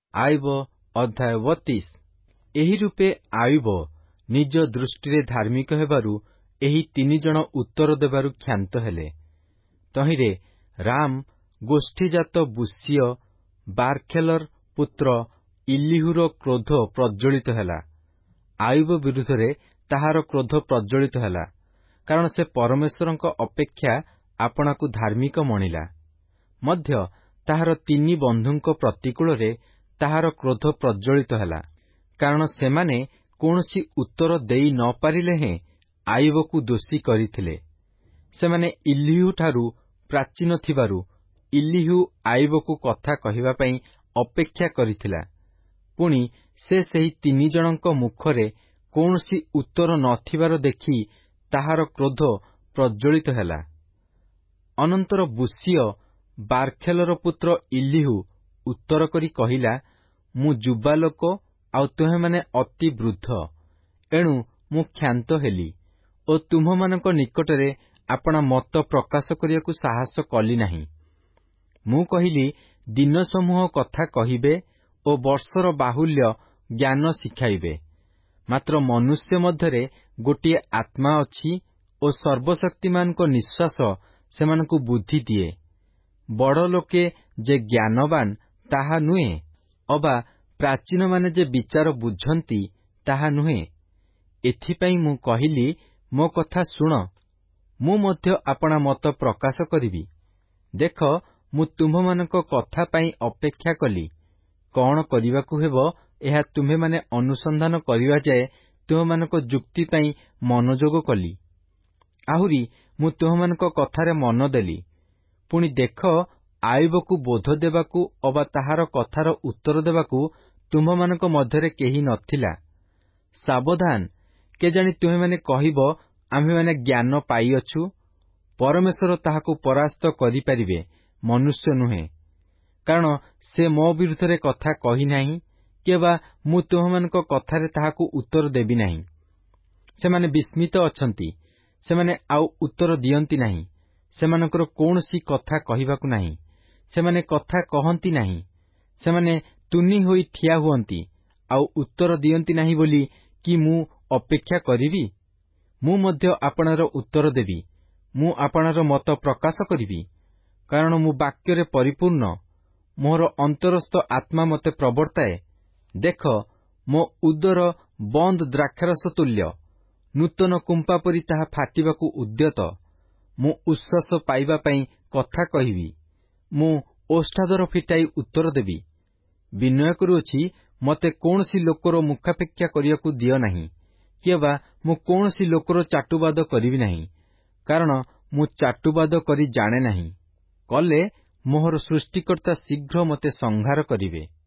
ଆୟୋବ ଅଧ୍ୟାୟ 32। ଏହି ରୂପେ ଆୟୋବ ନିଜ ଦୃଷ୍ଟିରେ ଧାର୍ମିକ ହେବାରୁ ଏହି 3 ଜଣ ଉତ୍ତର ଦେବାରୁ କ୍ଷାନ୍ତ ହେଲେ। ତହିଁରେ ରାମ ଗୋଷ୍ଠୀଜାତ ବୁସିୟ ବାର୍ଖେଲର ପୁତ୍ର ଇଲିହୁର କ୍ରୋଧ ପ୍ରଜ୍ୱଳିତ ହେଲା। ଆୟୋବ ବିରୁଦ୍ଧରେ ତାହାର କ୍ରୋଧ ପ୍ରଜ୍ୱଳିତ ହେଲା, କାରଣ ସେ ପରମେଶ୍ୱରଙ୍କ ଅପେକ୍ଷା ଆପଣାକୁ ଧାର୍ମିକ ମଣିଲା। ମଧ୍ୟ ତାହାର 3 ବନ୍ଧୁଙ୍କ ପ୍ରତିକୂଳରେ ତାହାର କ୍ରୋଧ ପ୍ରଜ୍ୱଳିତ ହେଲା, କାରଣ ସେମାନେ କୌଣସି ଉତ୍ତର ଦେଇ ନ ପାରିଲେ ହେଁ ଆୟୋବକୁ ଦୋଷୀ କରିଥିଲେ। ସେମାନେ ଇଲିହୁଠାରୁ ପ୍ରାଚୀନ ଥିବାରୁ ଇଲିହୁ ଆୟୋବକୁ କଥା କହିବା ପାଇଁ ଅପେକ୍ଷା କରିଥିଲା। ପୁଣି ସେ ସେହି 3 ଜଣଙ୍କ ମୁଖରେ କୌଣସି ଉତ୍ତର ନ ଥିବାର ଦେଖି ତାହାର କ୍ରୋଧ ପ୍ରଜ୍ୱଳିତ ହେଲା। ଅନନ୍ତର ବୁସିୟ ବାର୍ଖେଲର ପୁତ୍ର ଇଲିହୁ ଉତ୍ତର କରି କହିଲା, ମୁଁ ଯୁବାଲୋକ, ଆଉ ତୁମେମାନେ ଅତି ବୃଦ୍ଧ। ଏଣୁ ମୁଁ କ୍ଷାନ୍ତ ହେଲି ଓ ତୁମ୍ଭମାନଙ୍କ ନିକଟରେ ଆପଣା ମତ ପ୍ରକାଶ କରିବାକୁ ସାହସ କଲି ନାହିଁ। ମୁଁ କହିଲି, ଦିନ ସମୂହ କଥା କହିବେ ଓ ବର୍ଷର ବାହୁଲ୍ୟ ଜ୍ଞାନ ଶିଖାଇବେ। ମାତ୍ର ମନୁଷ୍ୟ ମଧ୍ୟରେ ଗୋଟିଏ ଆତ୍ମା ଅଛି ଓ ସର୍ବଶକ୍ତିମାନଙ୍କ ନିଃଶ୍ୱାସ ସେମାନଙ୍କୁ ବୁଦ୍ଧି ଦିଏ। ବଡ଼ ଲୋକେ ଯେ ଜ୍ଞାନବାନ ତାହା ନୁହେଁ, ଅବା ପ୍ରାଚୀନମାନେ ଯେ ବିଚାର ବୁଝନ୍ତି ତାହା ନୁହେଁ। ଏଥିପାଇଁ ମୁଁ କହିଲି, ମୋ କଥା ଶୁଣ, ମୁଁ ମଧ୍ୟ ଆପଣା ମତ ପ୍ରକାଶ କରିବି। ଦେଖ, ମୁଁ ତୁମ୍ଭମାନଙ୍କ କଥା ପାଇଁ ଅପେକ୍ଷା କଲି। କଣ କରିବାକୁ ହେବ, ଏହା ତୁମ୍ଭେମାନେ ଅନୁସନ୍ଧାନ କରିବା ଯାଏ ତୁମ୍ଭମାନଙ୍କ ଯୁକ୍ତି ପାଇଁ ମନୋଯୋଗ କଲି। ଆହୁରି ମୁଁ ତୁମ୍ଭମାନଙ୍କ କଥାରେ ମନ ଦେଲି। ପୁଣି ଦେଖ, ଆୟୋବକୁ ବୋଧ ଦେବାକୁ ଅବା ତାହାର କଥାର ଉତ୍ତର ଦେବାକୁ ତୁମ୍ଭମାନଙ୍କ ମଧ୍ୟରେ କେହି ନଥିଲା। ସାବଧାନ, କେଜାଣି ତୁମେମାନେ କହିବ, ଆମ୍ଭେମାନେ ଜ୍ଞାନ ପାଇଅଛୁ। ପରମେଶ୍ୱର ତାହାକୁ ପରାସ୍ତ କରିପାରିବେ, ମନୁଷ୍ୟ ନୁହେଁ। କାରଣ ସେ ମୋ ବିରୁଦ୍ଧରେ କଥା କହିନାହିଁ, କିମ୍ବା ମୁଁ ତୁମ୍ଭମାନଙ୍କ କଥାରେ ତାହାକୁ ଉତ୍ତର ଦେବି ନାହିଁ। ସେମାନେ ବିସ୍ମିତ ଅଛନ୍ତି, ସେମାନେ ଆଉ ଉତ୍ତର ଦିଅନ୍ତି ନାହିଁ। ସେମାନଙ୍କର କୌଣସି କଥା କହିବାକୁ ନାହିଁ, ସେମାନେ କଥା କହନ୍ତି ନାହିଁ। ସେମାନେ ତୁନି ହୋଇ ଠିଆ ହୁଅନ୍ତି, ଆଉ ଉତ୍ତର ଦିଅନ୍ତି ନାହିଁ ବୋଲି କି ମୁଁ ଅପେକ୍ଷା କରିବି? ମୁଁ ମଧ୍ୟ ଆପଣାର ଉତ୍ତର ଦେବି, ମୁଁ ଆପଣାର ମତ ପ୍ରକାଶ କରିବି। କାରଣ ମୁଁ ବାକ୍ୟରେ ପରିପୂର୍ଣ୍ଣ, ମୋର ଅନ୍ତରସ୍ଥ ଆତ୍ମା ମୋତେ ପ୍ରବର୍ତ୍ତାଏ। ଦେଖ, ମୋ ଉଦର ବନ୍ଦ ଦ୍ରାକ୍ଷାରସ ତୁଲ୍ୟ, ନୂତନ କୁମ୍ପା ପରି ତାହା ଫାଟିବାକୁ ଉଦ୍ୟତ। ମୁଁ ଉଶ୍ୱାସ ପାଇବା ପାଇଁ କଥା କହିବି, ମୁଁ ଓଷ୍ଠାଦର ଫିଟାଇ ଉତ୍ତର ଦେବି। ବିନୟ କରୁଅଛି, ମୋତେ କୌଣସି ଲୋକର ମୁଖାପେକ୍ଷା କରିବାକୁ ଦିଅ ନାହିଁ, କିମ୍ବା ମୁଁ କୌଣସି ଲୋକର ଚାଟୁବାଦ କରିବି ନାହିଁ। କାରଣ ମୁଁ ଚାଟୁବାଦ କରି ଜାଣେ ନାହିଁ। କଲେ ମୋହର ସୃଷ୍ଟିକର୍ତ୍ତା ଶୀଘ୍ର ମୋତେ ସଂହାର କରିବେ।